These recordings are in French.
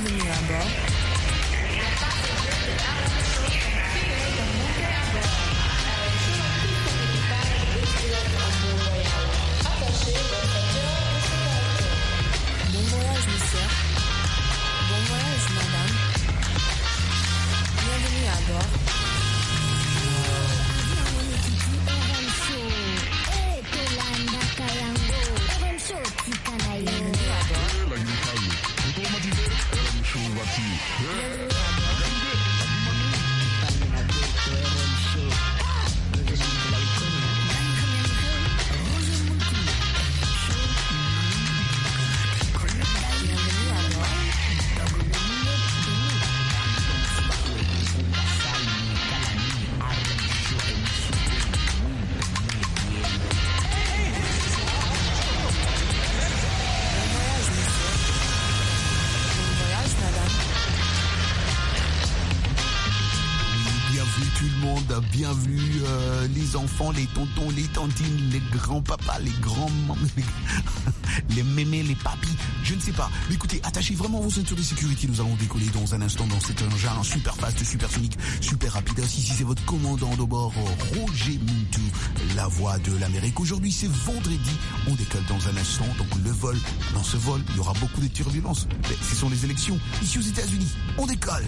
Bienvenue à bord. Bon voyage, monsieur. Bon voyage, madame. Bienvenue à bord. Bienvenue les enfants, les tontons, les tantines, les grands-papas, les grands-mamans, les mémés, les papis, je ne sais pas. Mais écoutez, attachez vraiment vos ceintures de sécurité. Nous allons décoller dans un instant dans cet engin super fast, super sonique, super rapide. Ici, c'est votre commandant de bord, Roger Muntu, la voix de l'Amérique. Aujourd'hui, c'est vendredi. On décolle dans un instant. Donc le vol, dans ce vol, il y aura beaucoup de turbulences. Mais ce sont les élections ici aux États-Unis. On décolle.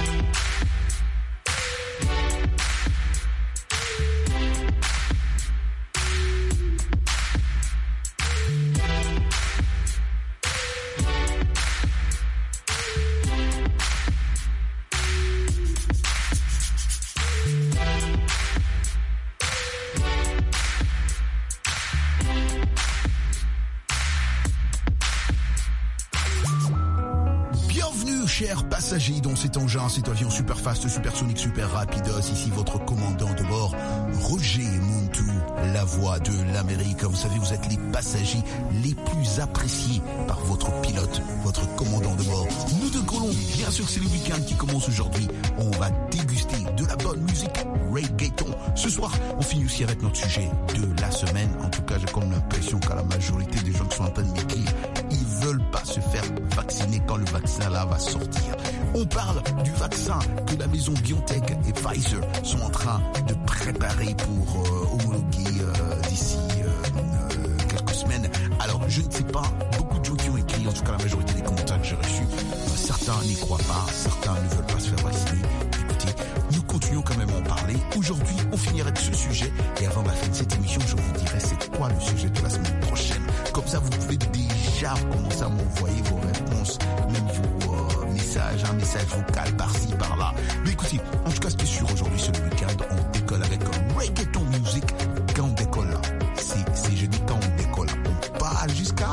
Chers passagers dans cet engin, cet avion super fast, super sonique, super rapidos, ici votre commandant de bord, Roger Muntu, la voix de l'Amérique. Vous savez, vous êtes les passagers les plus appréciés par votre pilote, votre commandant de bord. Nous décollons, bien sûr c'est le week-end qui commence aujourd'hui. On va déguster de la bonne musique, reggaeton. Ce soir, on finit aussi avec notre sujet de la semaine. En tout cas, j'ai comme l'impression qu'à la majorité des gens qui sont en train de m'écrire, ils veulent pas se faire vacciner quand le vaccin là va sortir. On parle du vaccin que la maison BioNTech et Pfizer sont en train de préparer pour homologuer d'ici quelques semaines. Alors, je ne sais pas, beaucoup de gens qui ont écrit, en tout cas la majorité des commentaires que j'ai reçus, certains n'y croient pas, certains ne veulent pas se faire vacciner. Écoutez, nous continuons quand même à en parler. Aujourd'hui, on finira avec ce sujet et avant la fin de cette émission, je vous dirai c'est quoi le sujet de la semaine prochaine. Comme ça, vous pouvez déjà commencer à m'envoyer vos réponses, même vos messages, un message vocal par-ci, par-là. Mais écoutez, en tout cas, ce qui est sûr aujourd'hui, c'est le week-end. On décolle avec reggaeton music. Quand on décolle là, c'est je dis quand on décolle, on part jusqu'à...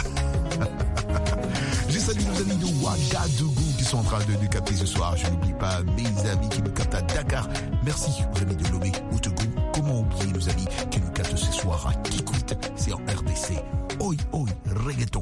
Je salue nos amis de Ouagadougou qui sont en train de nous capter ce soir. Je n'oublie pas mes amis qui nous captent à Dakar. Merci aux amis de Lomé, Outougou. Comment oublier nos amis qui nous captent ce soir à Kikwit, c'est en RDC. Oi, oi, reggaeton.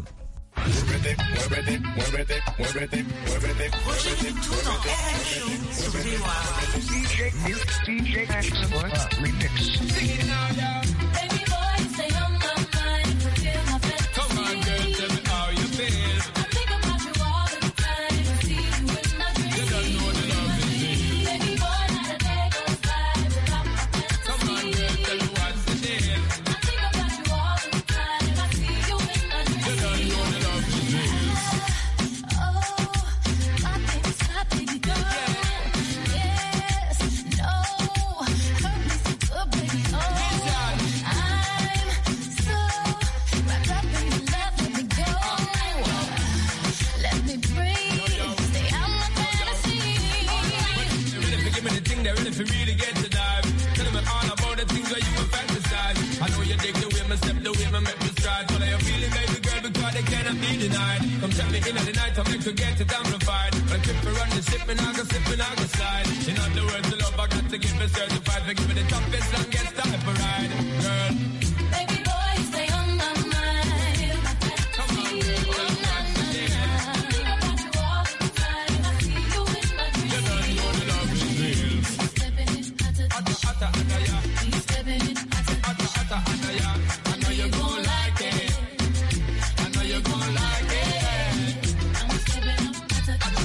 Come check me in the night, I make to get it amplified. When people run the ship, and I go slip and I go slide. In other words, the love I got to give it certified. For giving the toughest, longest type of ride. Girl, baby boy, stay on my mind. Come on, girl, all night today. Think about you all the time. I see you in my dreams. You don't know the love is real. Stepping in, hotter, yeah. Stepping in, hotter, yeah. I know you're gon' like it. I know you're gon' like it.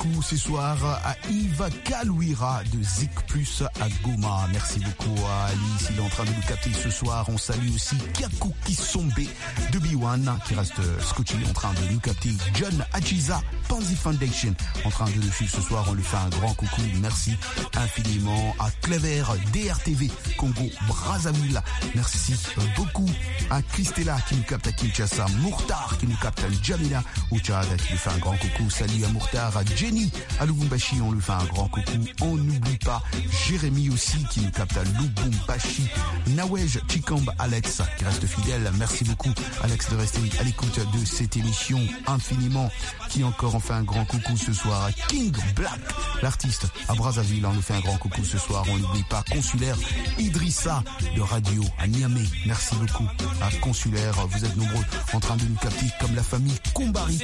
beaucoup ce soir à Yves Kalouira de Zik Plus à Goma. Merci beaucoup à Alice, il est en train de nous capter ce soir. On salue aussi Kiakou Kisombe de B1 qui reste scotché en train de nous capter. John Achiza, Panzi Foundation, en train de nous suivre ce soir. On lui fait un grand coucou. Merci infiniment à Clever, DRTV, Congo, Brazzaville. Merci beaucoup à Christella qui nous capte à Kinshasa, Mourtar qui nous capte à Jamila au Tchad, qui lui fait un grand coucou. Salut à Mourtar, à Jenny à Lubumbashi, on lui fait un grand coucou. On n'oublie pas Jérémy aussi qui nous capte à Lubumbashi. Nawej Chikamb, Alex qui reste fidèle. Merci beaucoup Alex de rester à l'écoute de cette émission infiniment. Qui encore en fait un grand coucou ce soir à King Black, l'artiste à Brazzaville. On nous fait un grand coucou ce soir. On n'oublie pas Consulaire Idrissa de Radio à Niamey. Merci beaucoup à Consulaire. Vous êtes nombreux en train de nous capter comme la famille Kumbari.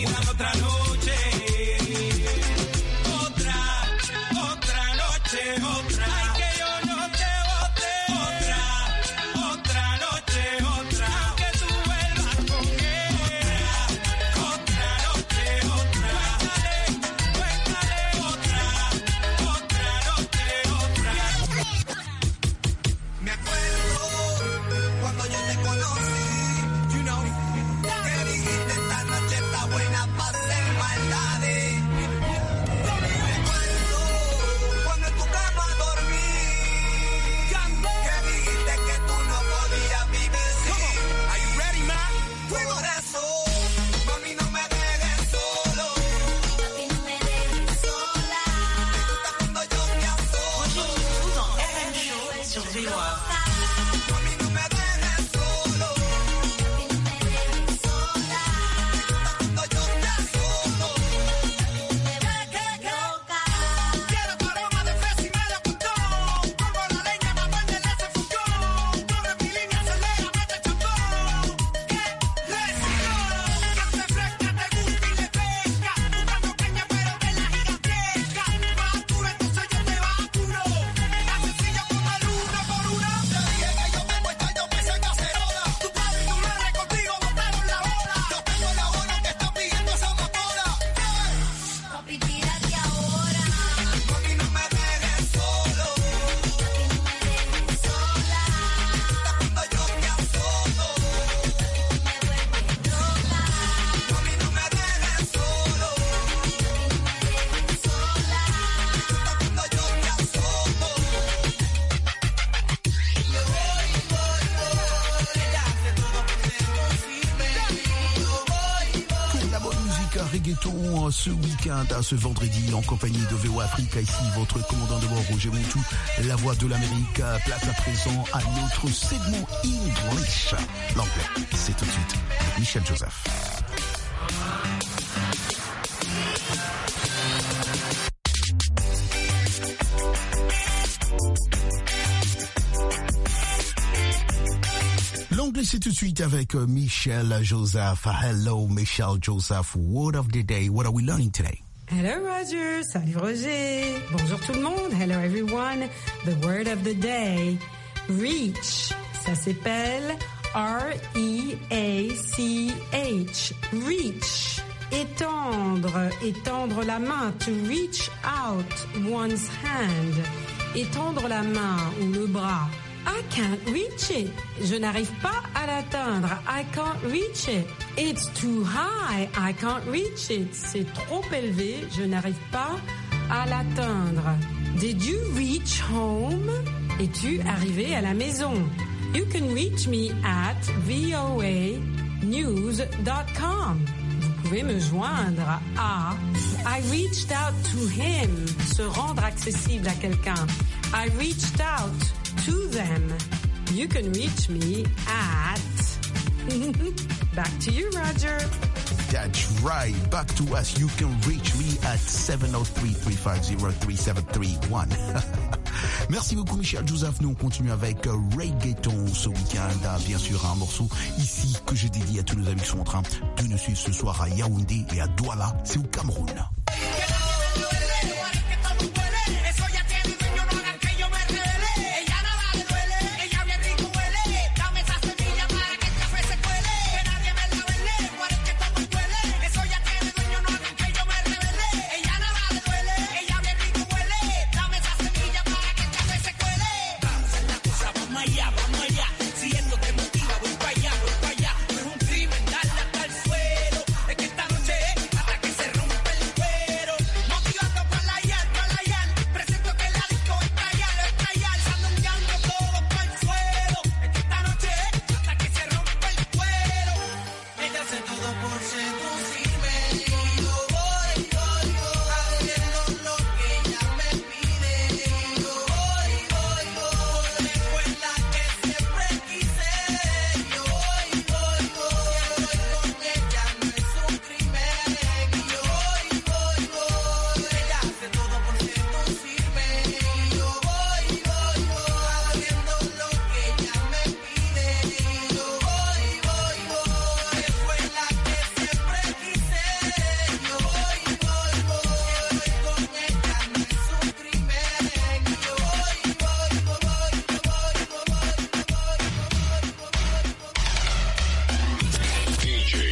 Ce week-end, à ce vendredi, en compagnie de VOA Africa, ici votre commandant de bord Roger Montou, la voix de l'Amérique, place à présent à notre segment English. L'anglais, c'est tout de suite Michel Joseph. L'anglais, c'est tout de suite avec Michel Joseph. Hello, Michel Joseph. Word of the day. What are we learning today? Hello, Roger. Salut, Roger. Bonjour tout le monde. Hello, everyone. The word of the day. Reach. Ça s'appelle R-E-A-C-H. Reach. Étendre. Étendre la main. To reach out one's hand. Étendre la main ou le bras. I can't reach it. Je n'arrive pas à l'atteindre. I can't reach it. It's too high. I can't reach it. C'est trop élevé. Je n'arrive pas à l'atteindre. Did you reach home? Es-tu arrivé à la maison? You can reach me at voanews.com. Vous pouvez me joindre à I reached out to him. Se rendre accessible à quelqu'un. I reached out to them. You can reach me at... Back to you, Roger. That's right. Back to us. You can reach me at 703-350-3731. Merci beaucoup, Michel Joseph. Nous, on continue avec Reggaeton ce week-end. Bien sûr, un morceau ici que je dédie à tous nos amis qui sont en train de nous suivre ce soir à Yaoundé et à Douala. C'est au Cameroun. Ella nada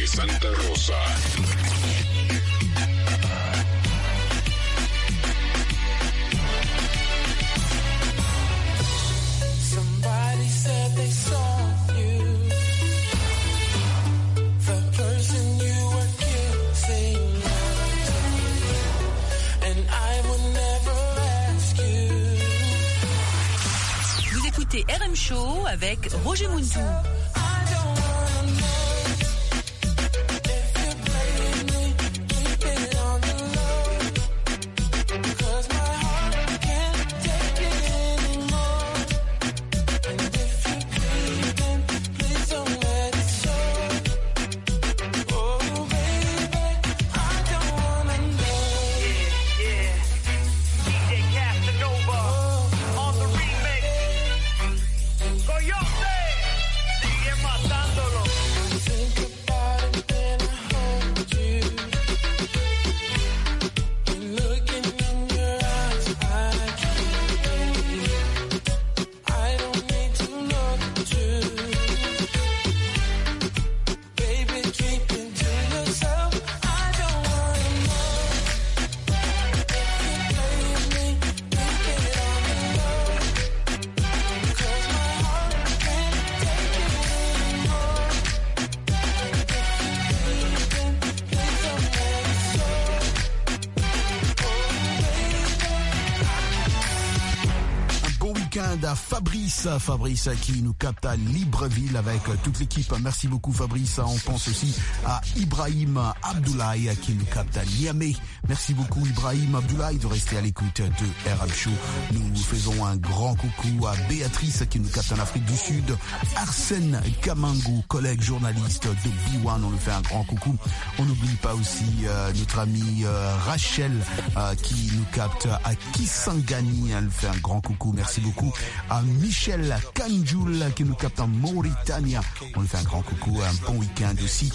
Santa Rosa. Somebody said they saw you, the person you were kissing, and I would never ask you. Vous écoutez RM Show avec Roger Muntou. Fabrice qui nous capte à Libreville avec toute l'équipe. Merci beaucoup Fabrice. On pense aussi à Ibrahim Abdoulaye qui nous capte à Niamey. Merci beaucoup Ibrahim Abdoulaye de rester à l'écoute de RM Show. Nous faisons un grand coucou à Béatrice qui nous capte en Afrique du Sud. Arsène Kamango, collègue journaliste de B1, on lui fait un grand coucou. On n'oublie pas aussi notre amie Rachel qui nous capte à Kisangani. Elle fait un grand coucou. Merci beaucoup à Michel Kanjoul qui nous capte en Mauritanie. On lui fait un grand coucou, un bon week-end aussi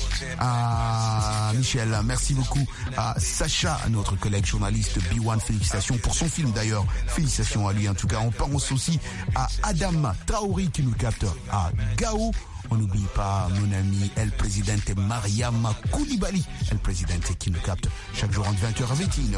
à Michel. Merci beaucoup à Sacha, notre collègue journaliste B1. Félicitations pour son film d'ailleurs. Félicitations à lui en tout cas. On pense aussi à Adam Traoré qui nous capte à Gao. On n'oublie pas mon ami El Presidente Mariam Koulibaly, El Presidente qui nous capte chaque jour entre 20h à 21h.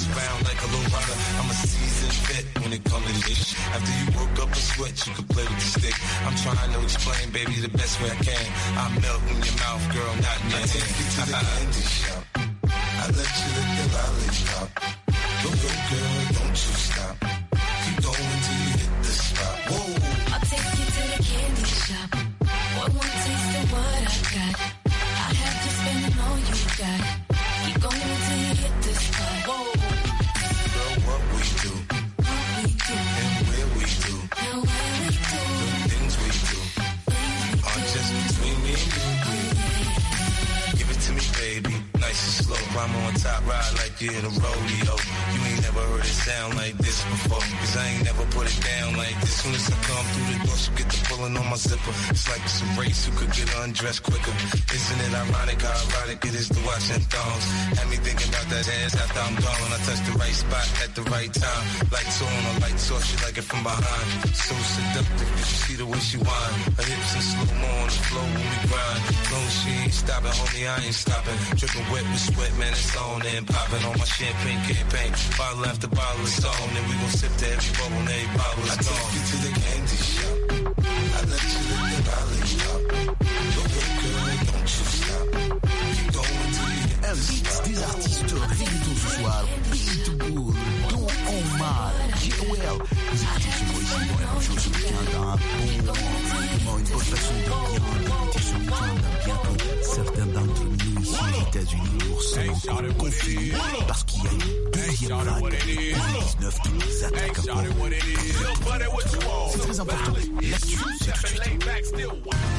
Keep going till you hit the spot. Whoa. Girl, what we do, and where we do, the things we do, are just between me and you. Give it to me, baby, nice and slow. Climb on top, ride like you're in a rodeo. You ain't never heard it sound like this before, cause I ain't never put it down like this. Soon as I come through the door, she get the pulling on my zipper. It's like it's a race, who could get undressed quicker. Isn't it ironic how erotic it is to watch them thongs? Had me thinking about that ass after I'm gone. I touch the right spot at the right time. Lights on, a light off, she like it from behind. So seductive, you see the way she whine. Her hips in slow-mo on the floor when we grind. Long as she ain't stopping, homie, I ain't stopping. Dripping wet with sweat, man, it's on and popping on my champagne campaign. Bottle after bottle is on, and we gon' sip to every bubble and every bottle is gone. I take you to the candy shop. I let you lick the lollipop. Go ahead, girl, don't you stop. Keep going till you hit the Mix des artistes reggaeton ce soir. Pitbull, Don Omar, J.O.L. Vous écoutez chez moi ici dans RM Show ce week-end un bon, une bonne façon de bien débuter ce week-end, bien que certains d'entre nous ici aux États-Unis sont encore confus parce qu'il y a une deuxième vague de COVID-19 qui nous attaque encore. C'est très important. L'actu, c'est tout de suite.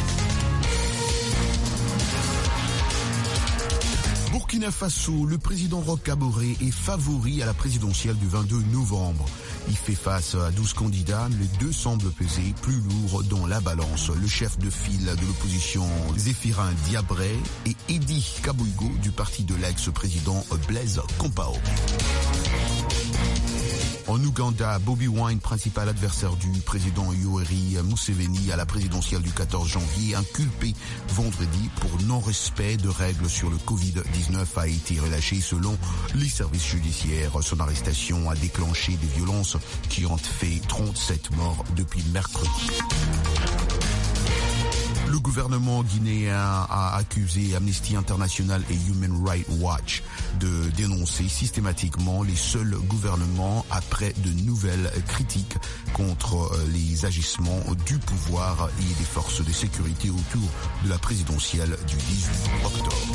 Burkina Faso, le président Roch Kaboré est favori à la présidentielle du 22 novembre. Il fait face à 12 candidats, les deux semblent peser plus lourd dans la balance. Le chef de file de l'opposition, Zéphirin Diabré, et Edi Kabouygo du parti de l'ex-président Blaise Compaoré. En Ouganda, Bobi Wine, principal adversaire du président Yoweri Museveni à la présidentielle du 14 janvier, inculpé vendredi pour non-respect de règles sur le Covid-19, a été relâché selon les services judiciaires. Son arrestation a déclenché des violences qui ont fait 37 morts depuis mercredi. Le gouvernement guinéen a accusé Amnesty International et Human Rights Watch de dénoncer systématiquement les seuls gouvernements après de nouvelles critiques contre les agissements du pouvoir et des forces de sécurité autour de la présidentielle du 18 octobre.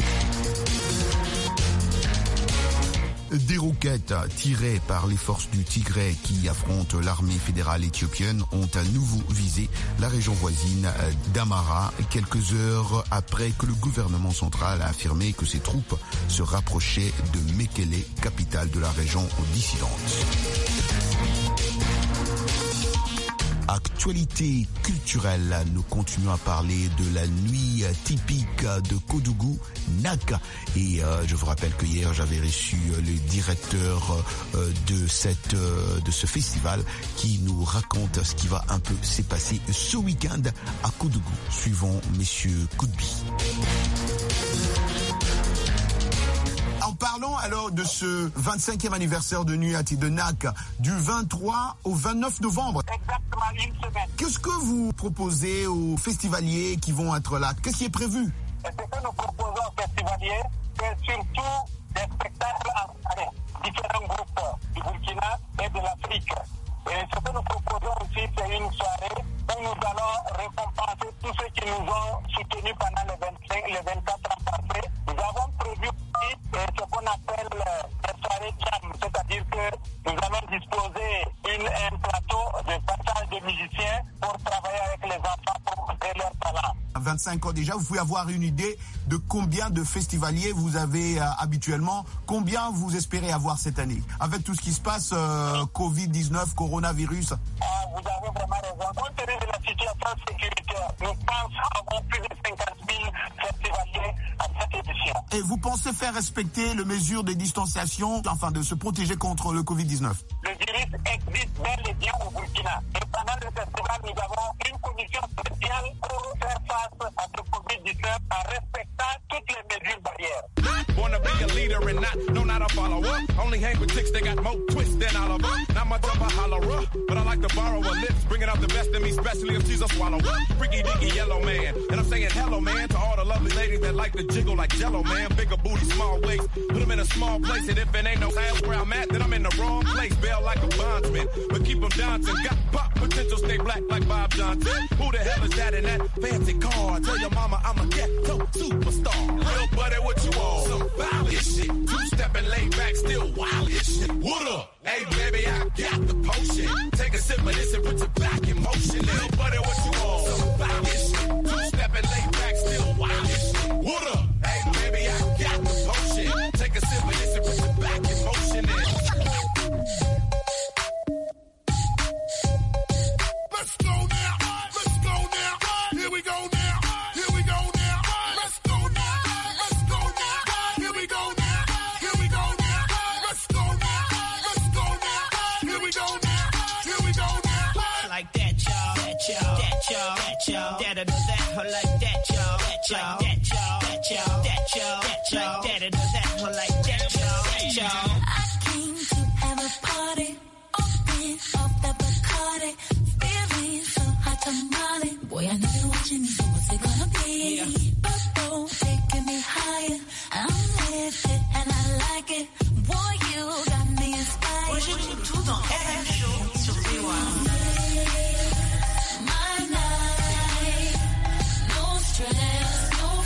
Des roquettes tirées par les forces du Tigray qui affrontent l'armée fédérale éthiopienne ont à nouveau visé la région voisine d'Amara quelques heures après que le gouvernement central a affirmé que ses troupes se rapprochaient de Mekele, capitale de la région dissidente. Actualité culturelle, nous continuons à parler de la nuit typique de Kodougou, NAK. Et je vous rappelle que hier, j'avais reçu le directeur de ce festival qui nous raconte ce qui va un peu s'est passé ce week-end à Kodougou. Suivons messieurs Koudbi. En parlant alors de ce 25e anniversaire de Nuit de NAK, du 23 au 29 novembre. Exactement une semaine. Qu'est-ce que vous proposez aux festivaliers qui vont être là? Qu'est-ce qui est prévu? Et ce que nous proposons aux festivaliers, c'est surtout des spectacles en différents groupes du Burkina et de l'Afrique. Et ce que nous proposons aussi, c'est une soirée où nous allons récompenser tous ceux qui nous ont soutenus pendant les 24 ans passés. Nous avons prévu aussi ce qu'on appelle des soirées jam, c'est-à-dire que nous allons disposer un plateau de passage de musiciens pour travailler avec les enfants pour montrer leur talent. À 25 ans déjà, vous pouvez avoir une idée de combien de festivaliers vous avez habituellement, combien vous espérez avoir cette année, avec tout ce qui se passe, Covid-19, coronavirus. Vous avez vraiment raison. Compte tenu de la situation sécuritaire, nous pensons avoir plus de 50 000 festivaliers à cette édition. Et vous pensez faire respecter les mesures de distanciation, afin de se protéger contre le Covid-19? Le virus existe bel et bien au Burkina. Et pendant le festival, nous avons une commission spéciale pour faire face à ce Covid-19 en respectant toutes les mesures barrières. Wanna be a leader and not a follower. Only hang with chicks that got more twists than Oliver. Not much of a hollerer, but I like to borrow her lips, bringing out the best in me, especially if she's a swallower. Freaky deaky yellow man, and I'm saying hello man to all the lovely ladies that like to jiggle like Jello man. Bigger booty, small waist, put them in a small place, and if it ain't no ass where I'm at, then I'm in the wrong place. Bail like a bondsman, but keep them dancing. Got pop potential, stay black like Bob Johnson. Who the hell is that in that fancy car? Tell your mama I'm a ghetto superstar. Real buddy, what you want? Some violent shit. Two-stepping, laid back, still wild as shit. What up? Hey, baby, I got the potion. Take a sip of this and put your back in motion. Little buddy, what you want? Some violent shit. Two-stepping, laid back, still wild as shit. What up? Hey, baby, I got the potion. Take a sip of this and put your back in motion. Let's go now. Let's go now. Here we go now. Here we go now. Let's go now. Let's go now. Here we go now. Here we go now. Let's go now. Let's go now. Here we go now. Here we go now. Like that, y'all. That y'all. That y'all. That y'all. That that. Like that, y'all. That y'all. That y'all. That y'all. That y'all. That y'all. That that. Like that, y'all. That y'all. I came to have a party, open off the Bacardi, feeling so hot tamale. Boy, I know you're watching me, so what's it gonna be? Yeah. Bubble taking me higher, I'm with it and I like it. Boy, you got me inspired. Roger Moutou dans RM Show sur VOA. My night, no stress, no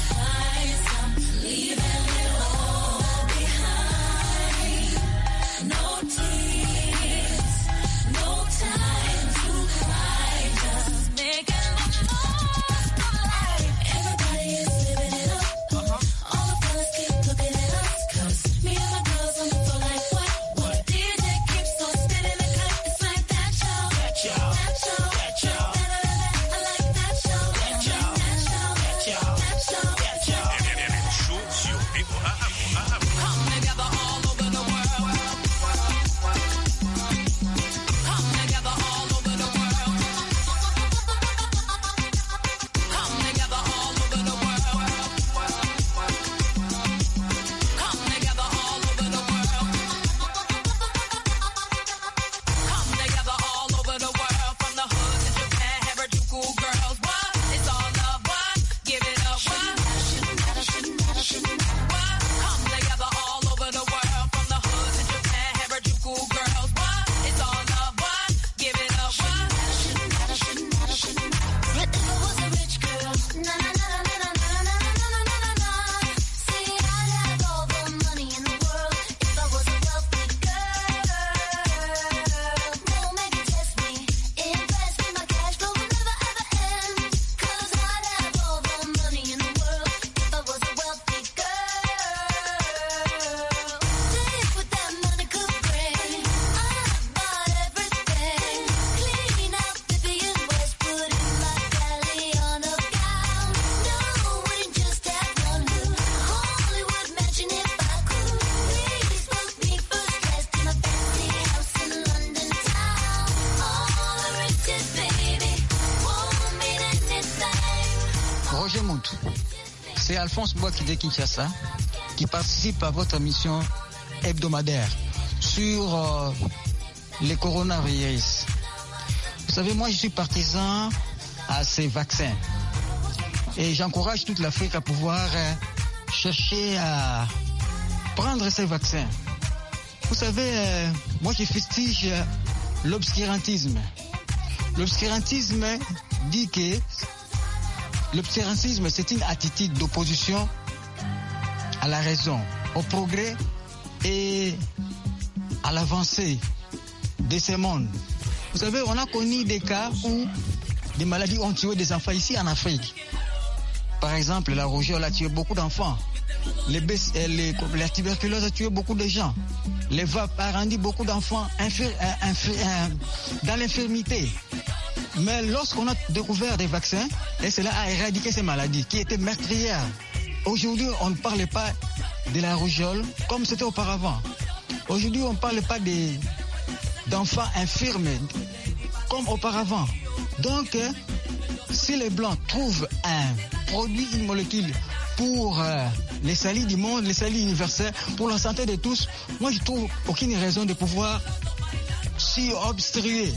C'est Alphonse Boaki de Kinshasa qui participe à votre émission hebdomadaire sur les coronavirus. Vous savez, moi je suis partisan à ces vaccins et j'encourage toute l'Afrique à pouvoir chercher à prendre ces vaccins. Vous savez, moi je fustige l'obscurantisme. L'obscurantisme dit que l'obscurantisme c'est une attitude d'opposition à la raison, au progrès et à l'avancée de ce monde. Vous savez, on a connu des cas où des maladies ont tué des enfants ici en Afrique. Par exemple, la rougeole a tué beaucoup d'enfants. La tuberculose a tué beaucoup de gens. Les vapes a rendu beaucoup d'enfants dans l'infirmité. Mais lorsqu'on a découvert des vaccins, et cela a éradiqué ces maladies qui étaient meurtrières. Aujourd'hui, on ne parle pas de la rougeole comme c'était auparavant. Aujourd'hui, on ne parle pas d'enfants infirmes comme auparavant. Donc, si les Blancs trouvent un produit, une molécule pour les salis du monde, les salis universels, pour la santé de tous, moi je trouve aucune raison de pouvoir si obstruer,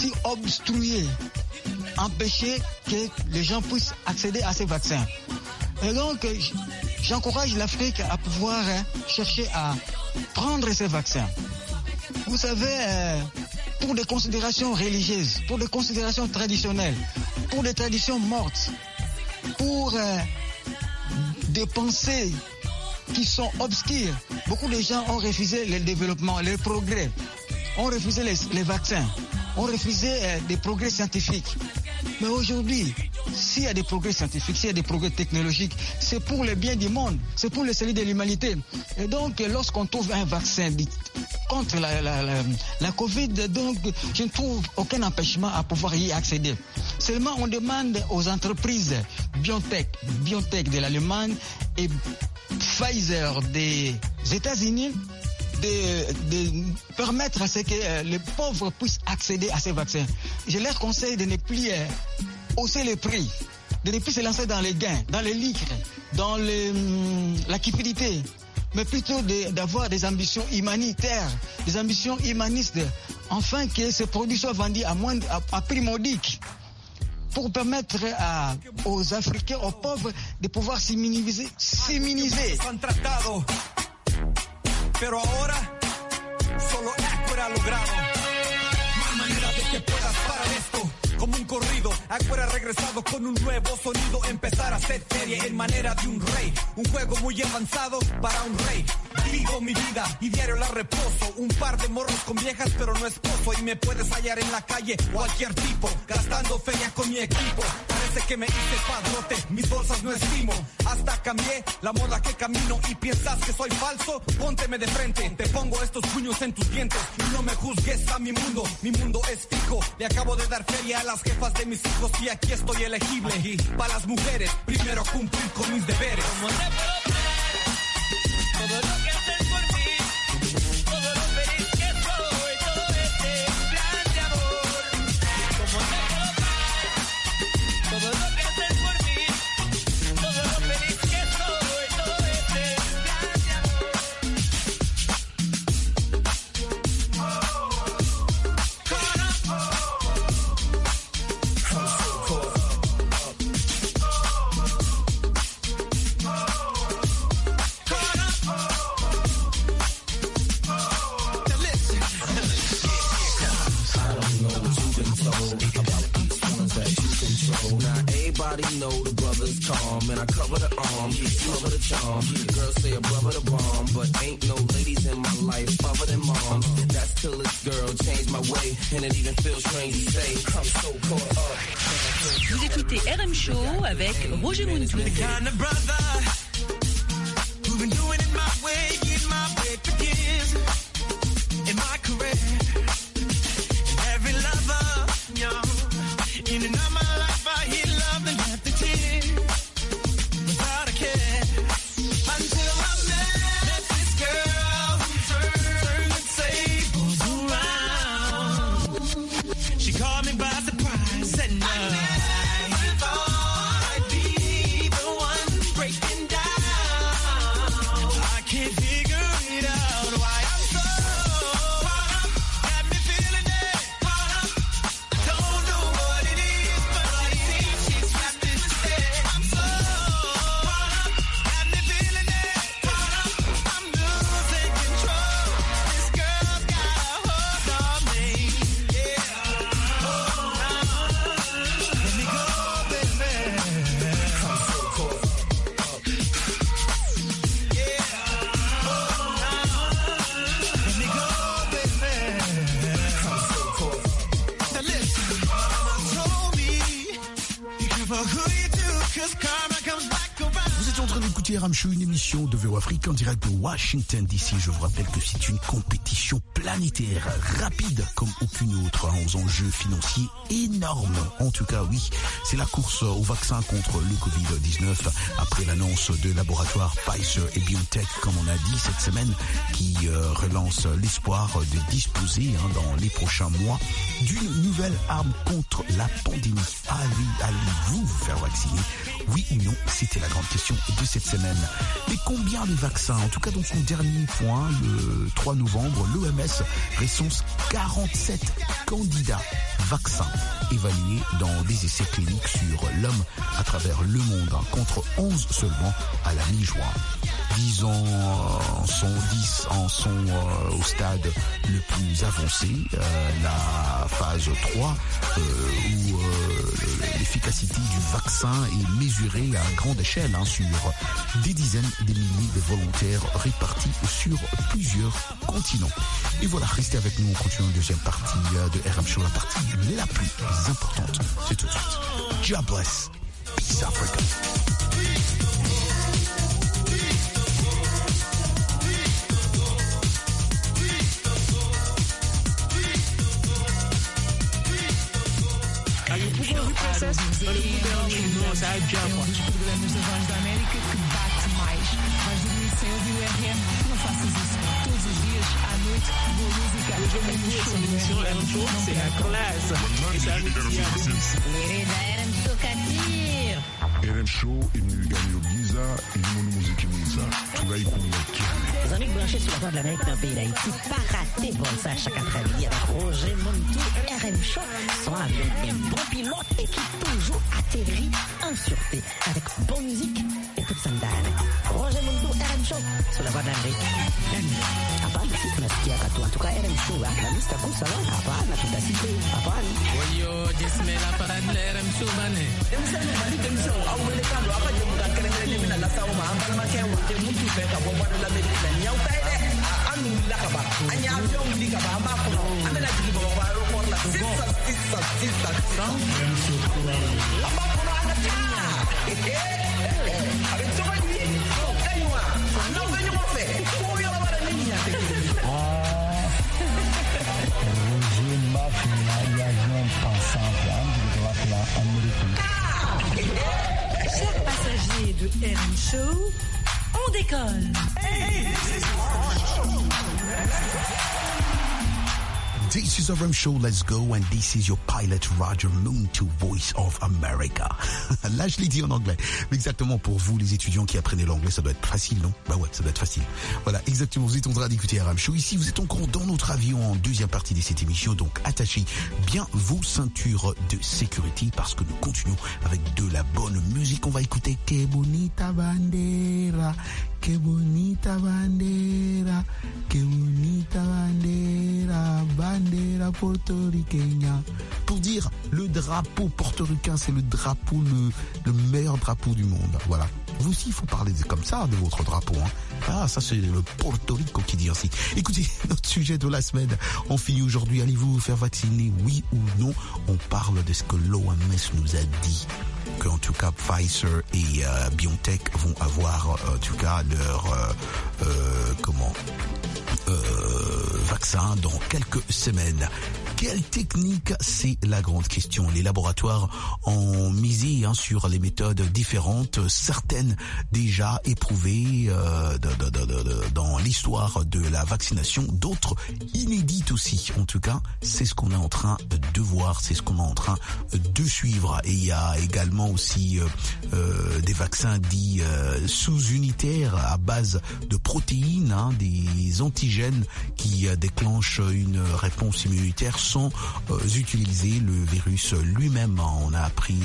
empêcher que les gens puissent accéder à ces vaccins. Et donc, j'encourage l'Afrique à pouvoir chercher à prendre ces vaccins. Vous savez, pour des considérations religieuses, pour des considérations traditionnelles, pour des traditions mortes, pour des pensées qui sont obscures, beaucoup de gens ont refusé le développement, le progrès, ont refusé les vaccins, ont refusé des progrès scientifiques. Mais aujourd'hui, s'il y a des progrès scientifiques, s'il y a des progrès technologiques, c'est pour le bien du monde, c'est pour le salut de l'humanité. Et donc, lorsqu'on trouve un vaccin contre la Covid, donc je ne trouve aucun empêchement à pouvoir y accéder. Seulement, on demande aux entreprises BioNTech de l'Allemagne et Pfizer des États-Unis de permettre à ce que les pauvres puissent accéder à ces vaccins. Je leur conseille de ne plus hausser les prix, de ne plus se lancer dans les gains, dans les liqures, dans la cupidité, mais plutôt d'avoir des ambitions humanitaires, des ambitions humanistes, afin que ces produits soient vendus à prix modique, pour permettre aux Africains, aux pauvres, de pouvoir s'immuniser. Pero ahora solo Aquera ha logrado más manera de que puedas parar esto. Como un corrido, Aquera ha regresado con un nuevo sonido. Empezar a hacer serie en manera de un rey. Un juego muy avanzado para un rey. Vivo mi vida y diario la reposo. Un par de morros con viejas pero no esposo. Y me puedes hallar en la calle cualquier tipo, gastando feria con mi equipo. Parece que me hice padrote, mis bolsas no estimo. Hasta cambié la moda que camino. Y piensas que soy falso, pónteme de frente. Te pongo estos puños en tus dientes. Y no me juzgues a mi mundo es fijo. Le acabo de dar feria a las jefas de mis hijos. Y aquí estoy elegible. Para las mujeres, primero cumplir con mis deberes. Todo lo que haces por mí, todo lo feliz que soy, todo este plan de amor. Como te puedo dar, todo lo que haces por mí, todo lo feliz que soy, todo este plan de amor. Everybody know the brother's calm, and I cover the arm, cover the charm. Girls say a brother the bomb, but ain't no ladies in my life other than mom. That's till this girl changed my way, and it even feels strange to say I'm so caught up. Vous écoutez RM Show avec Roger Muntou. The kind of brother who've been doing it my way, getting my way to give in my career. Every lover, in and out my life, I hear love and have to tear without a care. Until I met this girl who turned the tables around. She caught me by surprise and I never thought I'd be the one. en train d'écouter RM Show, une émission de VO Afrique en direct de Washington DC. Je vous rappelle que c'est une compétition planétaire, rapide comme aucune autre, aux enjeux financiers énormes. En tout cas, oui, c'est la course au vaccin contre le Covid-19 après l'annonce de laboratoires Pfizer et BioNTech, comme on a dit cette semaine, qui relance l'espoir de disposer dans les prochains mois d'une nouvelle arme contre la pandémie. Allez-vous vous faire vacciner? Oui ou non? C'était la grande question de cette semaine. Et combien de vaccins? En tout cas, dans son dernier point, le 3 novembre, l'OMS recense 47 candidats vaccins évalués dans des essais cliniques sur l'homme à travers le monde, contre 11 seulement à la mi-juin. 10 en sont au stade le plus avancé, la phase 3, où l'efficacité du vaccin est mesurée à grande échelle sur des dizaines de milliers de volontaires répartis sur plusieurs continents. Et voilà, restez avec nous, on continue en deuxième partie de RM Show, la partie la plus importante. C'est tout de suite. God bless. Peace Africa. Princess, olha o belo, nossa, a Java. Um dos programas da Voz da América que bate mais. Vais dormir sem ouvir o RM? Não faças isso. Todos os dias, à noite, boa música. Hoje eu me conheço, a émission RM Show, c'est la classe. Et ça nous RM Show imeganyiro byiza irimo n'umuziki mwiza turayikunda. Les amis branchés sur la Voix de l'Amérique d'un pays d'Haïti, pas raté bon ça chaque après-midi avec Roger Montou, RM Show, sont avec un bon pilote et qui toujours atterrit en sûreté avec bonne musique et toute sandale. Roger Montou, RM Show, sur la Voix de l'Amérique. Hapana, si tunasikia katu, en tout cas RM Show, la lista kusa wa, hapana, tutasike, hapana. Oyo, jismela para RM Show bane. Awelekando abaje mukakerengele mina la sawo ma ambala makewo te mutu fe ka bobo de la medina nyaw tay de anu la ka ba anya avion li ka ba ma ko amela ji bo ba ro ko la sisa amba ko na ta avec so ba ni kaywa no venyo mo fe ko yo la bara ni nya te Roger Mafia y a un pensant de la plan américaine. Chers passagers de RM Show, on décolle. This is RM Show, let's go, and this is your pilot Roger Montou, Voice of America. Là, je l'ai dit en anglais. Mais exactement, pour vous, les étudiants qui apprenaient l'anglais, ça doit être facile, non? Bah ouais, ça doit être facile. Voilà, exactement, vous êtes en train d'écouter RM Show. Ici, vous êtes encore dans notre avion en deuxième partie de cette émission, donc attachez bien vos ceintures de sécurité parce que nous continuons avec de la bonne musique. On va écouter Que bonita bandera, que bonita bandera, que bonita bandera, bandera portoricaine. Pour dire le drapeau portoricain, c'est le drapeau, le meilleur drapeau du monde. Voilà. Vous aussi, il faut parler comme ça de votre drapeau. Ah, ça c'est le Porto Rico qui dit ainsi. Écoutez, notre sujet de la semaine, on finit aujourd'hui. Allez-vous vous faire vacciner, oui ou non? On parle de ce que l'OMS nous a dit. Qu'en tout cas Pfizer et BioNTech vont avoir en tout cas leur vaccin dans quelques semaines. Quelle technique? C'est la grande question. Les laboratoires ont misé sur les méthodes différentes, certaines déjà éprouvées dans l'histoire de la vaccination, d'autres inédites aussi. En tout cas, c'est ce qu'on est en train de voir, c'est ce qu'on est en train de suivre. Et il y a également aussi des vaccins dits sous-unitaires à base de protéines, des antigènes qui déclenchent une réponse immunitaire sans utiliser le virus lui-même. On a appris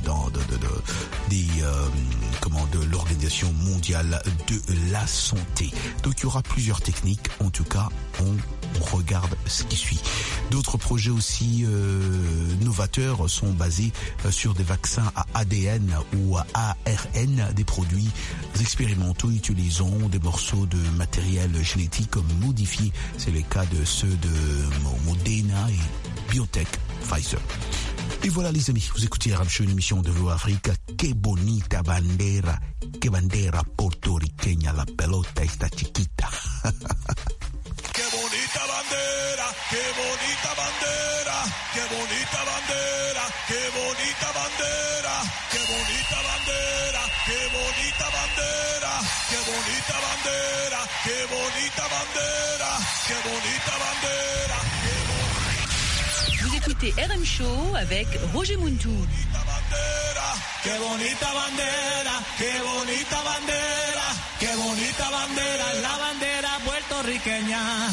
de l'Organisation mondiale de la santé. Donc il y aura plusieurs techniques. En tout cas, on regarde ce qui suit. D'autres projets aussi novateurs sont basés sur des vaccins à ADN ou à ARN, des produits expérimentaux utilisant des morceaux de matériel génétique modifié. C'est le cas de ceux de Moderna et BioNTech, Pfizer. Et voilà les amis, vous écoutez RM Show, une émission de VOA Africa. Que bonita bandera, que bandera puertorriqueña, la pelota está chiquita. Qué bonita bandera, qué bonita bandera, qué bonita bandera, qué bonita bandera, qué bonita bandera, qué bonita bandera, qué bonita bandera, qué bonita bandera, qué bonita bandera. Vous écoutez RM Show avec Roger Muntou. Qué bonita bandera, qué bonita bandera, qué bonita bandera, la bandera puertorriqueña.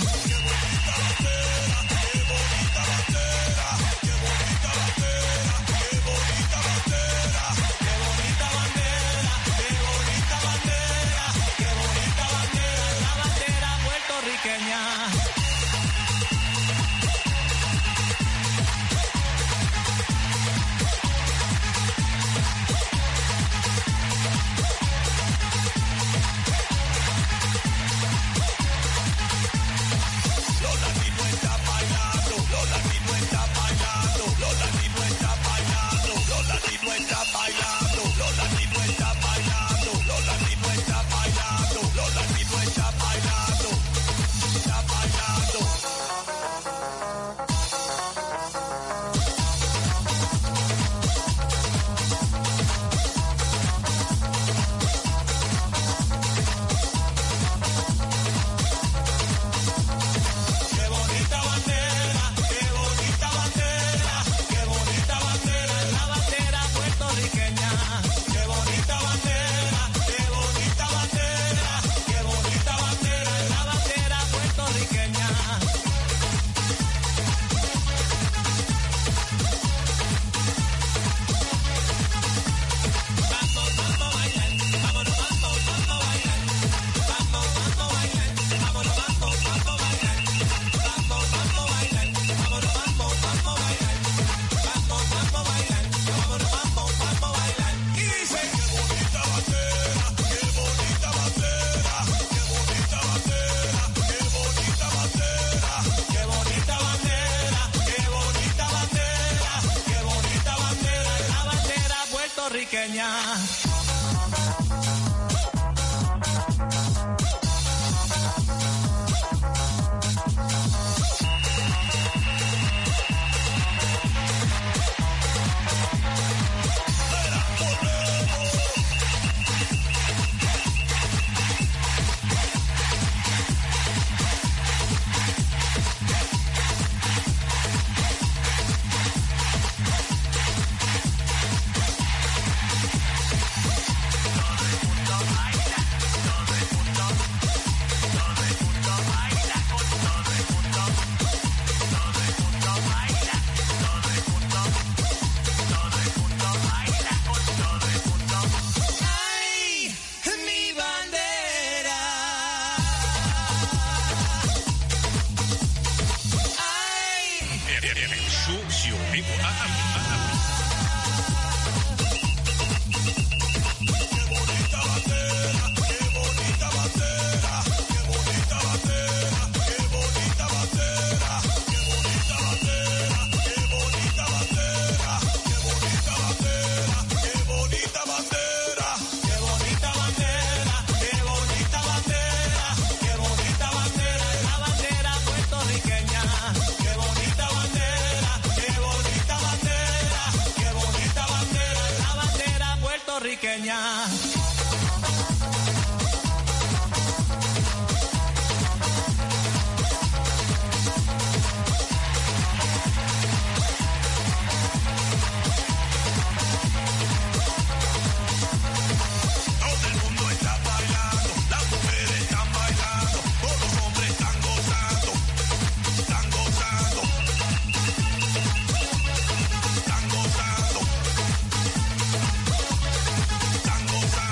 Tango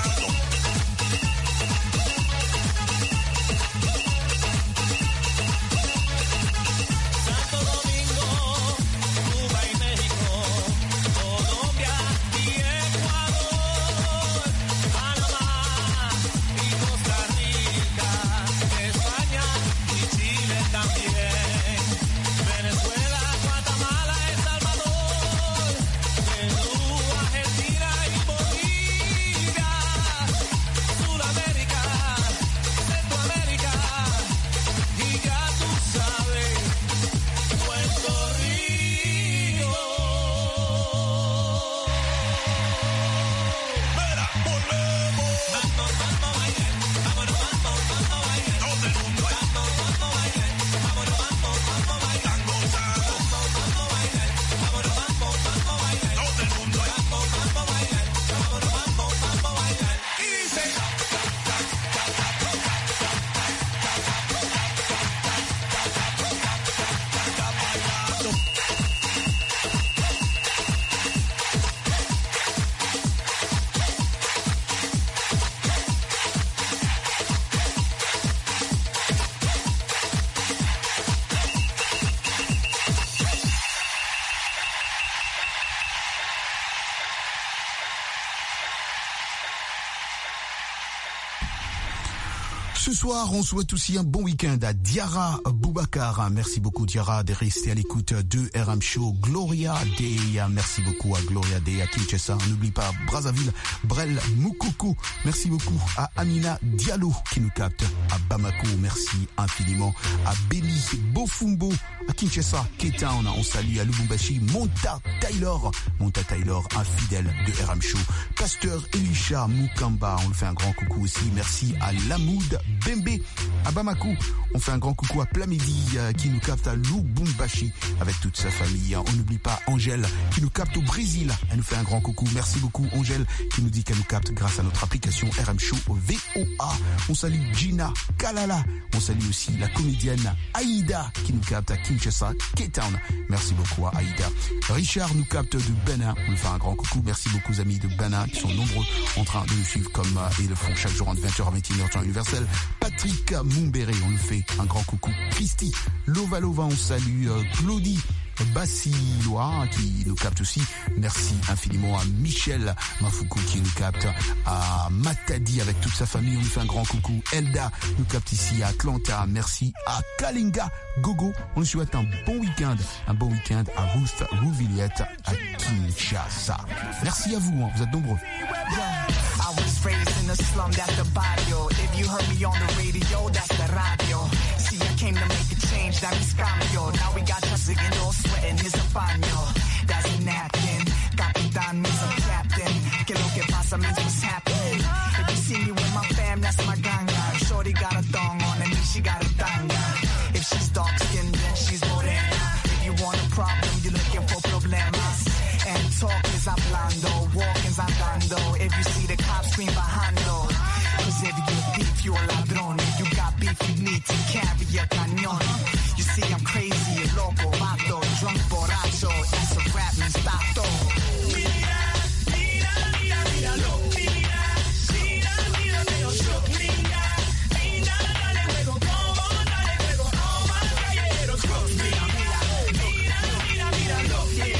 Ce soir, on souhaite aussi un bon week-end à Diarra Boubacar. Merci beaucoup Diarra de rester à l'écoute de RM Show. Gloria Day, merci beaucoup à Gloria Day à Kinshasa. N'oublie pas Brazzaville, Brel Moukoko. Merci beaucoup à Amina Diallo qui nous capte à Bamako. Merci infiniment à Béni Bofumbo à Kinshasa, K-Town. On salue à Lubumbashi, Monta Taylor, un fidèle de RM Show. Pasteur Elisha Mukamba, on le fait un grand coucou aussi. Merci à Lamoud Bembe à Bamako. On fait un grand coucou à Plamedi qui nous capte à Lubumbashi avec toute sa famille. On n'oublie pas Angèle qui nous capte au Brésil. Elle nous fait un grand coucou. Merci beaucoup Angèle qui nous dit qu'elle nous capte grâce à notre application RM Show VOA. On salue Gina Kalala. On salue aussi la comédienne Aïda qui nous capte à Kinshasa, K-Town. Merci beaucoup à Aïda. Richard nous capte de Benin. On lui fait un grand coucou. Merci beaucoup aux amis de Benin qui sont nombreux en train de nous suivre comme ils le font chaque jour entre 20h à 21h temps universel. Patrick Mumbere, on lui fait un grand coucou. Christy Lova, on salue Claudie Bassilois qui nous capte aussi. Merci infiniment à Michel Mafoukou qui nous capte, à Matadi avec toute sa famille. On lui fait un grand coucou. Elda nous capte ici à Atlanta. Merci à Kalinga Gogo. On lui souhaite un bon week-end à Ruth Rouvillette à Kinshasa. Merci à vous, vous êtes nombreux. I was raised in a slum, that's the barrio. If you heard me on the radio, that's the radio. See, I came to make a change, that means cambio. Now we got us again, all sweating, it's a baño. That's a napkin. Capitan means I'm captain. Que lo que pasa means what's happening. If you see me with my fam, that's my ganga. Shorty got a thong on and she got a tanga. If she's dark skinned, then she's morena. If you want a problem, you're looking for problemas. And talk is hablando, walk is andando. If you see the cops scream bajando. Cause if you thief, you a ladrón. If you got beef, you need to carry a cañón. You see I'm crazy, loco, vato, drunk, borracho. That's a rap, means tato. Mira, mira, mira, míralo. Mira, mira, mira, mira, shook. Mira, mira, dale juego, como, dale juego, como, callejeros, cross. Mira, mira, mira, mira, míralo.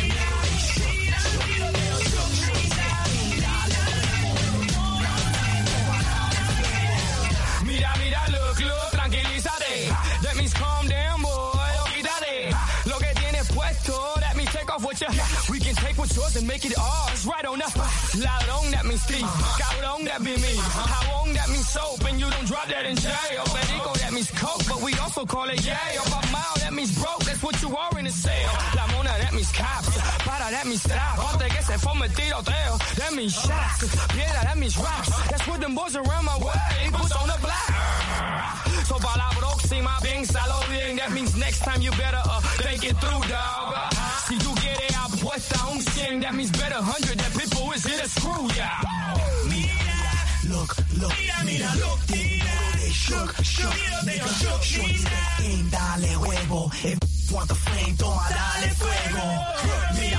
Mira, look, tranquilízate. That means calm down, boy, olvídate. Lo que tienes puesto, that means take off with you. We can take what's yours and make it ours. Right on up. Ladrón, that means thief. Cabrón, that be me. Jabón, that means soap, and you don't drop that in jail. Perico, that means coke, but we also call it yay. About mile, that means broke, that's what you are in the sale. La mona, that means cops. Para, that means trap. Antes que se forme el tiroteo, that means shots. Piedra, that means rocks. That's what them boys around my way puts on the block. So para la próxima, piénsalo bien. That means next time you better think it through, dog. Si tú quieres apuesta un 100, that means better 100. That people is here to screw ya. Mira, look, mira, look, they shook, nigga, shook, game, dale huevo. If you want the flame, toma, dale fuego. Mira,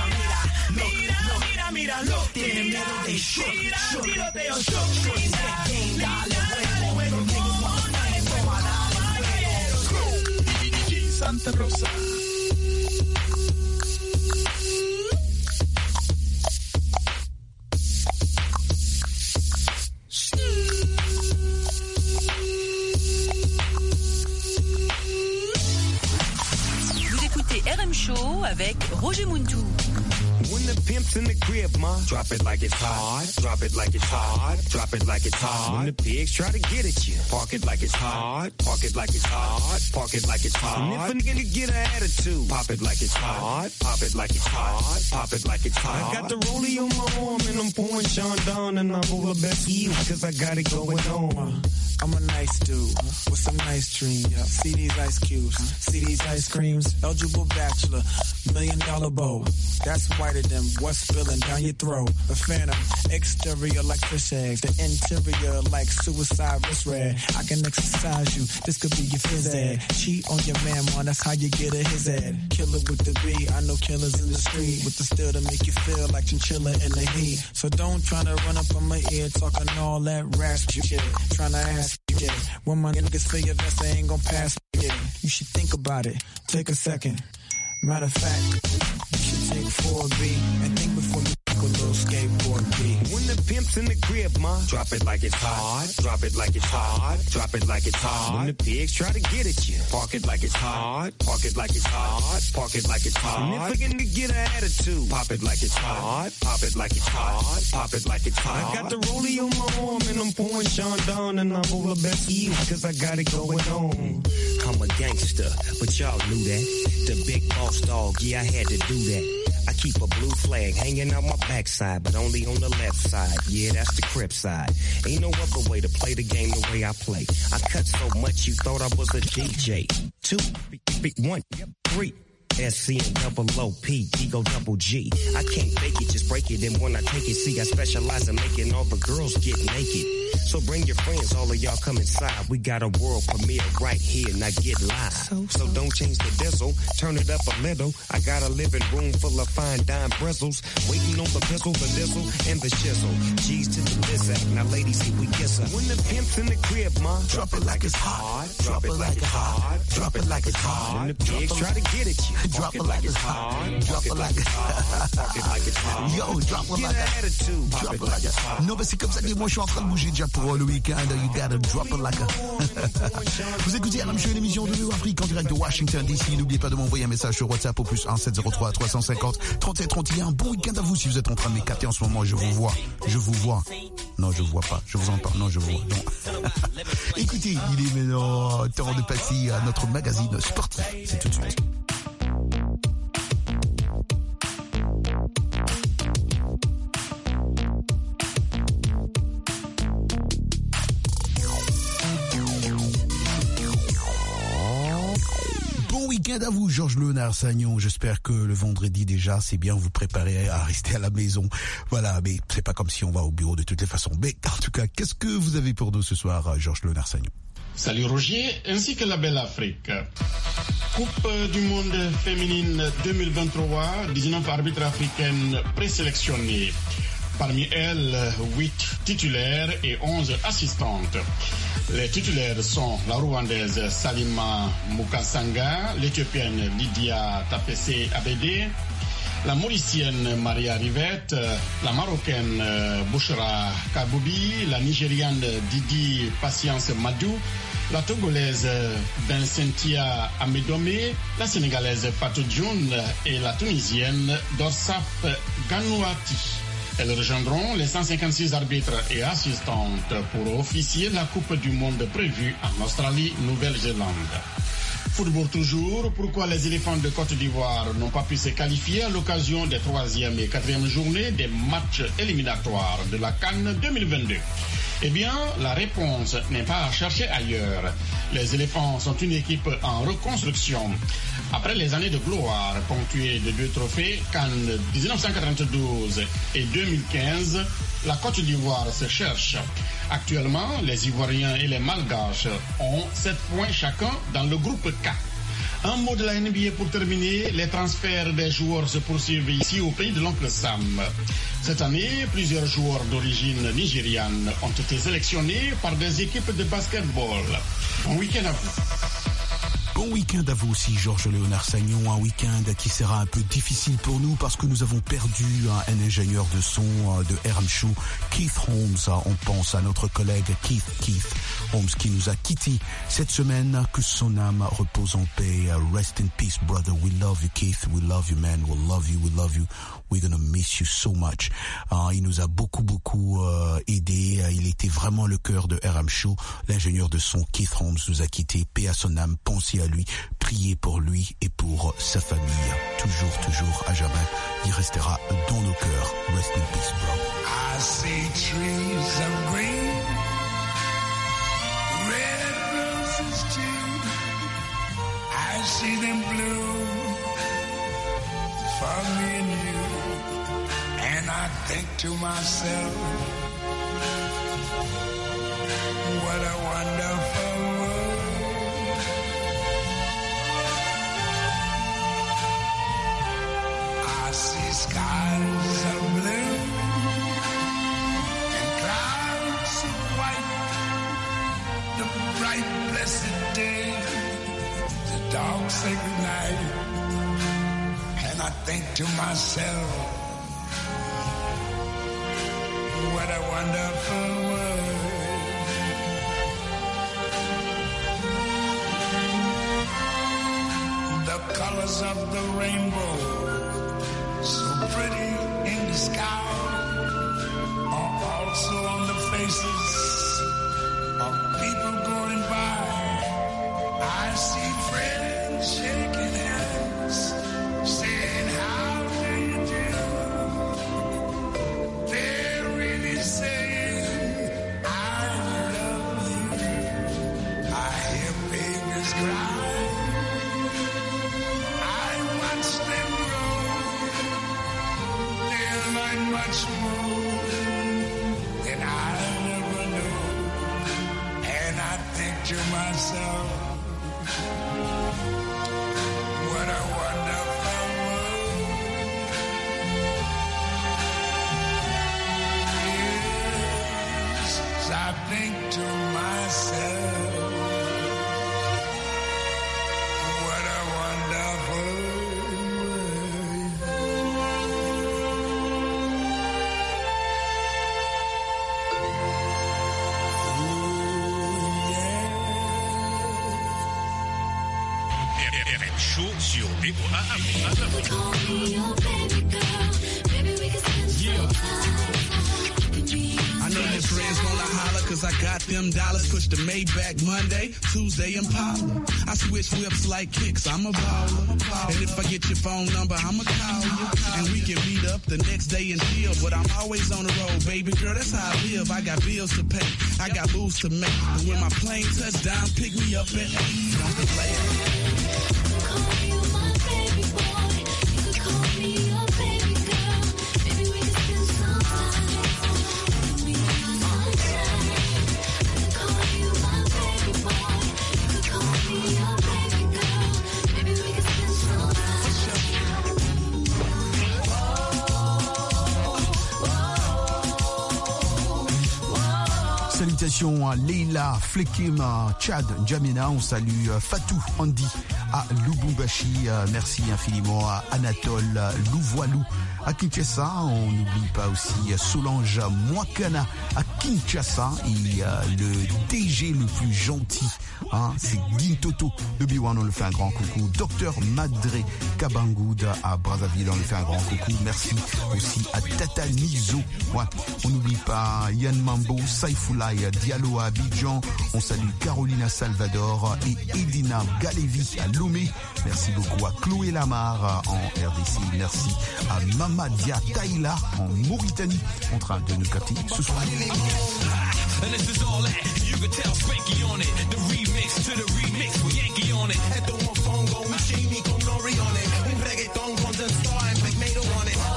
look, tienen miedo, they shook, game, dale huevo. Niggas want the flame, toma, dale fuego. Santa Rosa. Vous écoutez RM Show avec Roger Muntou. When the pimp's in the crib, ma, drop it like it's hot. Drop it like it's hot. Drop it like it's hot. When the pigs try to get at you, park it like it's hot. Park it like it's hot. Park it like it's hot. And if a nigga get an attitude, pop it like it's hot. Pop it like it's hot. Pop it like it's hot. I got the rollie on my arm and I'm pouring Sean down and I'm over best you cause I got it going on. I'm a nice dude with some nice dreams. See these ice cubes, see these ice creams. Eligible bachelor, $1 million bow. That's whiter than what's spilling down your throat. The phantom, exterior like fish eggs. The interior like suicide wrist red. I can exercise you, this could be your phys ed. Cheat on your man, man, that's how you get a his ed. Killer with the B, I know killers in the street. With the steel to make you feel like chinchilla in the heat. So don't try to run up on my ear talking all that raspy shit. Trying to ask yeah. When my niggas feel your vest, they ain't gon' pass yeah. You should think about it, take a second. Matter of fact, you should take 4B and think before you like a little skateboard beat. When the pimp's in the crib, ma, drop it like it's hot. Drop it like it's hot. Drop it like it's hot. When the pigs try to get at you, park it like it's hot. Park it like it's hot. Park it like it's hot. And if again to get an attitude, pop it like it's hot. Pop it like it's hot. Pop it like it's hot. I got the rollie on my arm and I'm pouring Sean down and I'm over best Eve cause I got it going on. I'm a gangster, but y'all knew that. The big boss dog, yeah, I had to do that. I keep a blue flag hanging out my backside, but only on the left side. Yeah, that's the Crip side. Ain't no other way to play the game the way I play. I cut so much you thought I was a DJ. 2, 1, 3. SC and double OP, Ego double G. I can't fake it, just break it. And when I take it, see, I specialize in making all the girls get naked. So bring your friends, all of y'all come inside. We got a world premiere right here, now get live. So don't change the diesel, turn it up a little. I got a living room full of fine dime bristles. Waiting on the pistol, the dizzle, and the shizzle. G's to the bizac, now ladies, here we kiss her. When the pimp's in the crib, ma, drop it like it's hot. Drop it like it's hot. Drop it like it's hot. And the pigs try to get at you. Drop it like it's hot. Drop it like it's hot. Yo, drop it like it's hot. Drop it like it's hot. Non, mais c'est comme ça que moi je suis en train de bouger déjà pour le week-end. You gotta drop it like a... Vous écoutez RM Show, une émission de New Afrique en direct de Washington DC. N'oubliez pas de m'envoyer un message sur WhatsApp au plus 1 703 350 37 31. Bon week-end à vous si vous êtes en train de m'éclater en ce moment. Je vous vois. Je vous vois. Non, je vois pas. Je vous entends. Non, je vous vois. Non. Écoutez, il est maintenant temps de passer à notre magazine sportif. C'est tout de suite. Bon week-end à vous, Georges Léonard Sagnon. J'espère que le vendredi déjà, c'est bien vous préparer à rester à la maison. Voilà, mais c'est pas comme si on va au bureau de toutes les façons. Mais en tout cas, qu'est-ce que vous avez pour nous ce soir, Georges Léonard Sagnon? Salut Roger, ainsi que la belle Afrique. Coupe du monde féminine 2023, 19 arbitres africaines présélectionnées. Parmi elles, 8 titulaires et 11 assistantes. Les titulaires sont la Rwandaise Salima Mukasanga, l'Éthiopienne Lydia Tapese Abede, la Mauricienne Maria Rivette, la Marocaine Bouchra Kaboubi, la Nigériane Didi Patience Madou, la Togolaise Bensentia Amedome, la Sénégalaise Fatou Dioun et la Tunisienne Dorsaf Ganouati. Elles rejoindront les 156 arbitres et assistantes pour officier la Coupe du Monde prévue en Australie, Nouvelle-Zélande. Football toujours, pourquoi les éléphants de Côte d'Ivoire n'ont pas pu se qualifier à l'occasion des 3e et 4e journées des matchs éliminatoires de la CAN 2022? Eh bien, la réponse n'est pas à chercher ailleurs. Les éléphants sont une équipe en reconstruction. Après les années de gloire ponctuées de 2 trophées, CAN 1992 et 2015, la Côte d'Ivoire se cherche. Actuellement, les Ivoiriens et les Malgaches ont 7 points chacun dans le groupe K. Un mot de la NBA pour terminer, les transferts des joueurs se poursuivent ici au pays de l'oncle Sam. Cette année, plusieurs joueurs d'origine nigériane ont été sélectionnés par des équipes de basketball. Bon week-end à vous. Bon week-end à vous aussi, Georges Léonard Sagnon. Un week-end qui sera un peu difficile pour nous parce que nous avons perdu un ingénieur de son de RM Show, Keith Holmes. On pense à notre collègue Keith Holmes qui nous a quittés cette semaine. Que son âme repose en paix. Rest in peace, brother. We love you, Keith. We love you, man. We love you. We love you. We're gonna miss you so much. Il nous a beaucoup aidé. Il était vraiment le cœur de RM Show. L'ingénieur de son Keith Holmes nous a quittés. Paix à son âme. Pensez à lui. Priez pour lui et pour sa famille. Toujours, à jamais. Il restera dans nos cœurs. Rest in peace, bro. I see trees of green, red roses too. I see them blue for me and you. And I think to myself, what a wonderful world. I see skies of blue and clouds of white, the bright blessed day, the dark sacred night. And I think to myself, What a wonderful world. The colors of the rainbow, so pretty in the sky, are also on the faces of people going by. I see friends shaking hands, saying, how do you do? They're really saying, I love you. I hear babies cry. I watch them grow. They'll learn much more than I ever knew. And I think to myself, what a wonderful world. Yes, I think to myself, what a wonderful RM Show sur VOA. I know your friends wanna holler cause I got them dollars. Push the Maybach Monday, Tuesday Impala. I switch whips like kicks, I'm a baller. And if I get your phone number, I'ma call you. And we can meet up the next day and chill. But I'm always on the road, baby girl, that's how I live. I got bills to pay, I got moves to make. And when my plane touch down, pick me up at 8. Don't be playing. Salutations à Leila, Flekim, Chad, Jamina, on salue Fatou, Andy à Lubumbashi, merci infiniment à Anatole Louvoilou à Kinshasa, on n'oublie pas aussi Solange Mwakana à Kinshasa et le DG le plus gentil, hein, c'est Gintoto de B1, on le fait un grand coucou. Docteur Madré Kabangoud à Brazzaville, on le fait un grand coucou. Merci aussi à Tata Nizo, ouais, on n'oublie pas Yann Mambo, Saifoulaye Diallo à Abidjan, on salue Carolina Salvador et Edina Galevi à Lomé. Merci beaucoup à Chloé Lamar en RDC, merci à Mamadia Taïla en Mauritanie en train de nous capter ce soir. And this is all that you can tell Spanky on it. The remix to the remix with Yankee on it. Esto es un fongo, un chimi con Nori on it. Un reggaeton con The Star and Big Mato on it.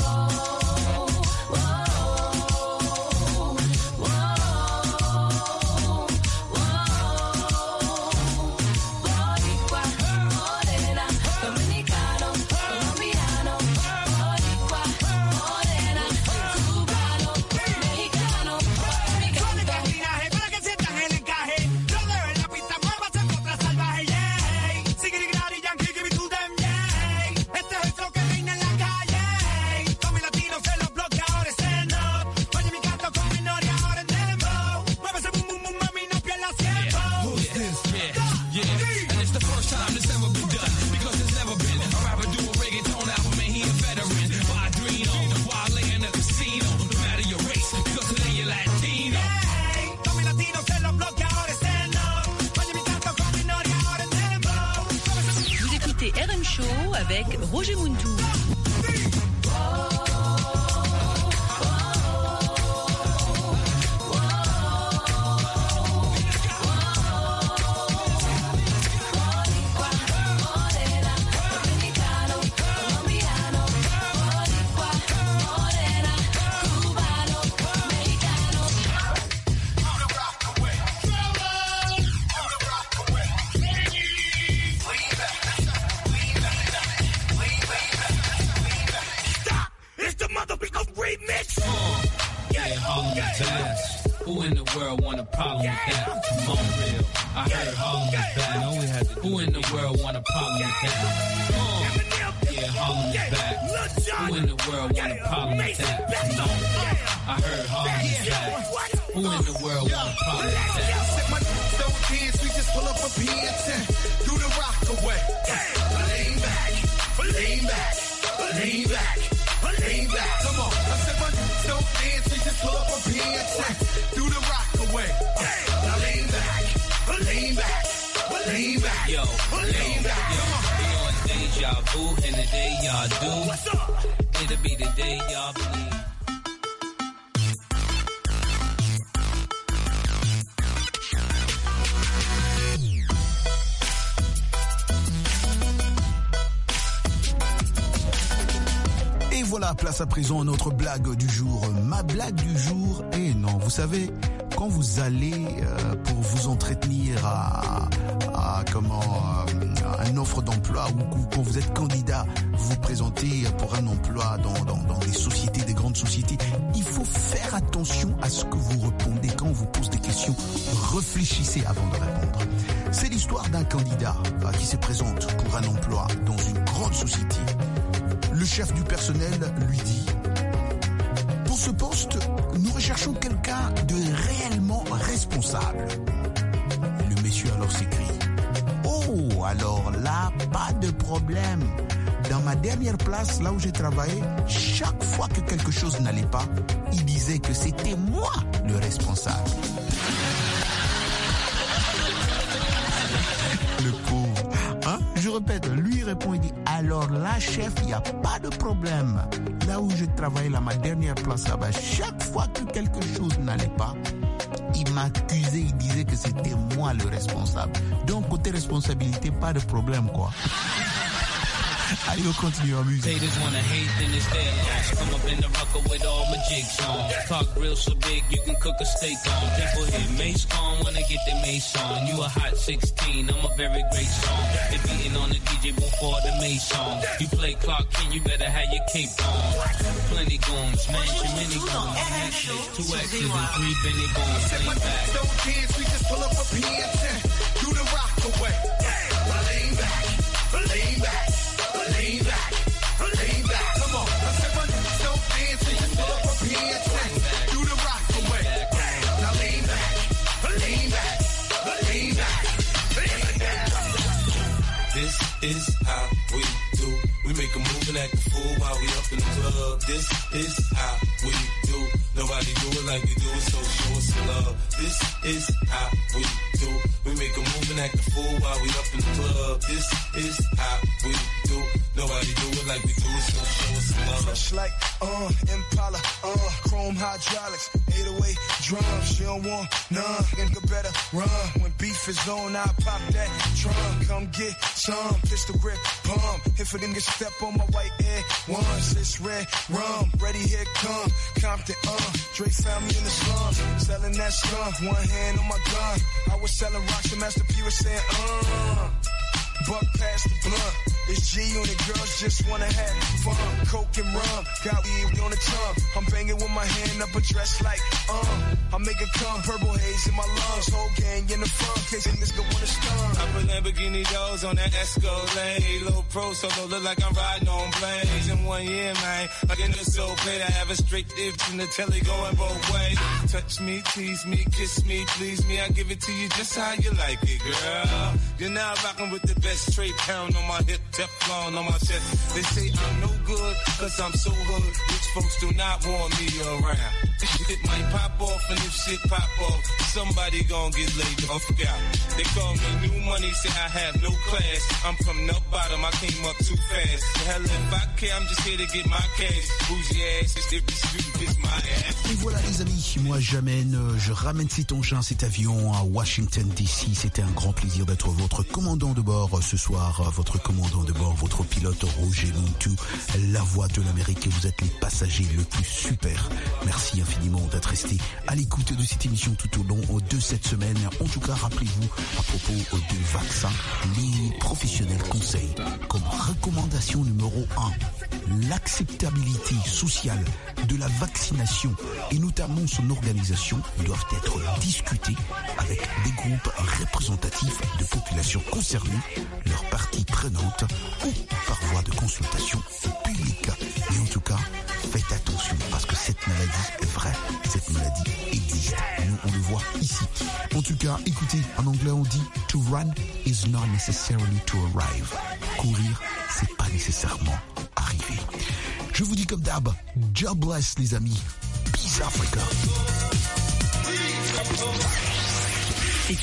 RM Show avec Roger Muntou. Who in the world want a problem with that? Come on, real. I heard Harlem was bad. All we had to. Who in the world want a problem with that? Yeah, Harlem is back. Who in the world want a problem with that? No. I heard Harlem is back. Who in the world want a problem with that? My don't dance, we just pull up a PN10. Do the rock away. Lean back, lean back, lean back, lean back. Come on. I said my don't dance, we just pull up a PN10. Do the rock away. Now lean back, lean back, lean back. Yo, lean back. Yo, you know it's deja vu, and the day y'all do, it'll be the day y'all bleed. Et voilà, place à présent à notre blague du jour. Ma blague du jour, non, vous savez, quand vous allez pour vous entretenir à une offre d'emploi ou quand vous êtes candidat, vous vous présentez pour un emploi dans des sociétés, des grandes sociétés, il faut faire attention à ce que vous répondez quand on vous pose des questions. Réfléchissez avant de répondre. C'est l'histoire d'un candidat qui se présente pour un emploi dans une grande société. Le chef du personnel lui dit: pour ce poste, nous recherchons quelqu'un de réellement responsable. Le monsieur alors s'écrie: oh, alors là, pas de problème. Dans ma dernière place, là où j'ai travaillé, chaque fois que quelque chose n'allait pas, il disait que c'était moi le responsable. Le pauvre. Hein? Je répète, lui répond, il dit: alors là, chef, il n'y a pas de problème. Là où je travaillais, là, ma dernière place là-bas, chaque fois que quelque chose n'allait pas, il m'accusait, il disait que c'était moi le responsable. Donc, côté responsabilité, pas de problème, quoi. Allez, on continue en musique. Haters wanna hate, then it's their loss. Come up in the rucker with all my jigs on. Talk real so big, you can cook a steak on. People hit Mace on when they get their Mace on. You a hot 16, I'm a very great song. They beating on the DJ before the Mace song. You play Clark King, you better have your cape on. Plenty goons, mansion, mini goons. 2 X's and 3 Benny bones. Lean back. Don't dance, we just pull up a PN10. Do the rock away. Lean back, lean back. Lean back, lean back. Come on. I said, don't dance, we just pull up a PN10. Do the rock away. Now lean back, lean back, lean back, lean back. This is how we do. We make a move and act a fool while we up in the club. This is how we do. Nobody do it like we do it, so show us some love. This is how we do. We make a move and act a fool while we up in the club. This is how we do. Nobody do it like we do it, so show us some love. Fresh like, Impala, chrome hydraulics, 808 drums. She don't want none, nigga better run. When beef is on, I pop that trunk. Come get some, pistol grip, pump. If a nigga step on my white air ones, it's red rum. Ready, here come Compton, Dre found me in the slums, selling that skunk. One hand on my gun, I was selling rocks and Master P was saying, buck past the blunt. It's G on it, girls just wanna have fun. Coke and rum, got weed on the tongue. I'm banging with my hand up a dress like, I make it come, purple haze in my lungs. Whole gang in the front, case a nigga wanna stun. I put Lamborghini doors on that Escalade. Low pro solo, look like I'm riding on planes. In 1 year, man, I get this so paid. I have a straight dip in the telly going both ways. Touch me, tease me, kiss me, please me. I give it to you just how you like it, girl. You're now rocking with the best, straight pound on my hip, Teflon on my chest. They say I'm no good, cause I'm so hood. Rich folks do not want me around. This shit might pop off, and if shit pop off, somebody gon' get laid off out. They call me new money, say I have no class. I'm from the bottom, I came up too fast. The hell if I care, I'm just here to get my cash. Bougie ass, if the street kiss my ass. Et voilà les amis, moi je ramène cet engin, cet avion à Washington DC. C'était un grand plaisir d'être votre commandant de bord ce soir, votre commandant de bord, votre pilote Roger Montou, la voix de l'Amérique, et vous êtes les passagers le plus super. Merci infiniment d'être resté à l'écoute de cette émission tout au long de cette semaine. En tout cas, rappelez-vous, à propos de vaccins, les professionnels conseillent comme recommandation numéro 1, l'acceptabilité sociale de la vaccination et notamment son organisation doivent être discutées avec des groupes représentatif de populations concernées, leurs parties prenantes ou par voie de consultation publique. Et en tout cas, faites attention parce que cette maladie est vraie, cette maladie existe. Nous, on le voit ici. En tout cas, écoutez, en anglais on dit « To run is not necessarily to arrive ». Courir, c'est pas nécessairement arriver. Je vous dis comme d'hab, God bless les amis. Peace Africa.